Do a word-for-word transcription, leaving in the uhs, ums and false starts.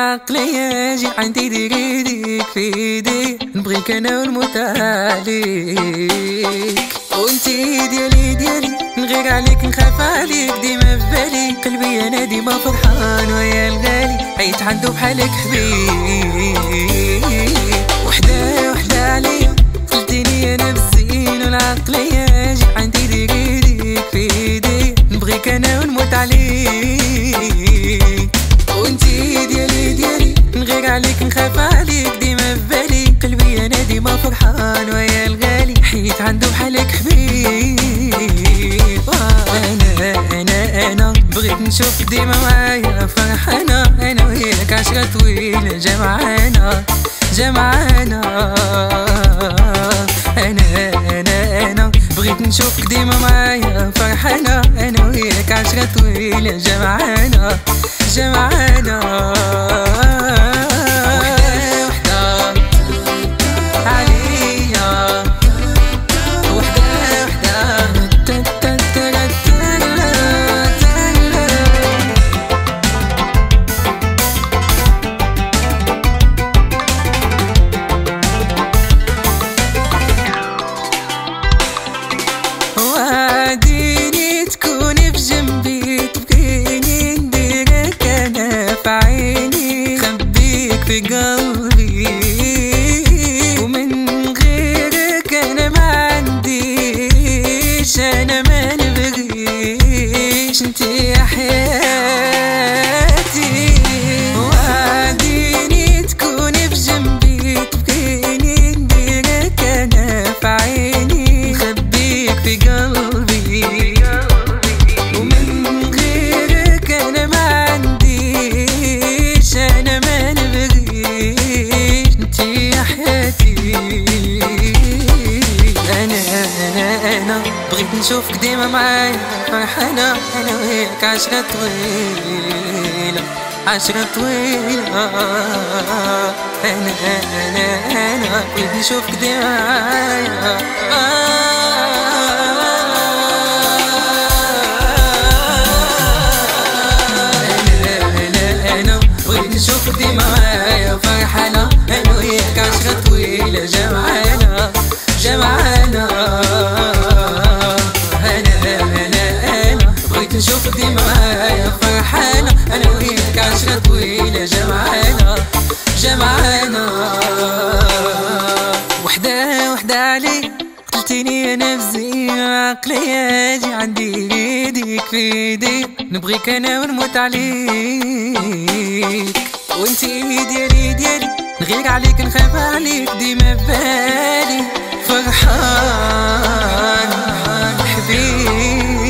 العقلية جي عندي دير ايديك في ايدي، نبغيك انا ونموت عليك، وانتي ديالي ديالي نغير عليك نخاف عليك ديما في بالي، قلبي انا ديما فرحان ويا الغالي عيت عندو بحالك حبيب، وحدة وحدة عليا قلتيني انا بالزين والعقلية جي عندي دير ايديك في ايدي، نبغيك انا ونموت عليك، وانتي ديالي ديالي نغير عليك نخاف عليك ديما في بالي، قلبي انا ديما فرحان ويا الغالي حيت عنده بحالك حبيب، انا انا انا بغيت نشوف ديما معايا فرحانة، انا وياك عشرة طويلة جمعانا جمعانا، انا انا انا بغيت نشوفك ديما معايا فرحانة، انا وياك عشرة طويلة جمعانا جمعانا، وحدة وحدة عليا، وحدة وحدة وعديني تكوني في جنبي، تبقيني نديرك انا في عيني، خبيك في قلبي، ومن غيرك انا ما عنديش، انا ما نبغيش انتي يا حياتي، وعديني تكوني في جنبي، تبقيني نديرك انا في عيني، خبيك في قلبي، ومن غيرك انا ما عنديش، انا ما نبغيش انتي يا حياتي، انا انا انا بغيت نشوفك ديما معايا فرحانة، انا وياك عشرة طويلة عشرة طويلة، انا انا انا بغيت نشوفك ديما معايا نشوفك ديما معايا فرحانة، انا وياك عشرة طويلة جمعانا جمعانا، انا انا انا بغيت نشوفك ديما معايا فرحانة، انا وياك عشرة طويلة جمعانا جمعانا، وحدة وحدة عليا قتلتيني انا بزين العقلية جي عندي ايديك في ايدي، نبغيك انا ونموت عليك، وانتي ديالي ديالي نغير عليك نخاف عليك ديما في بالي، فرحان حبيب.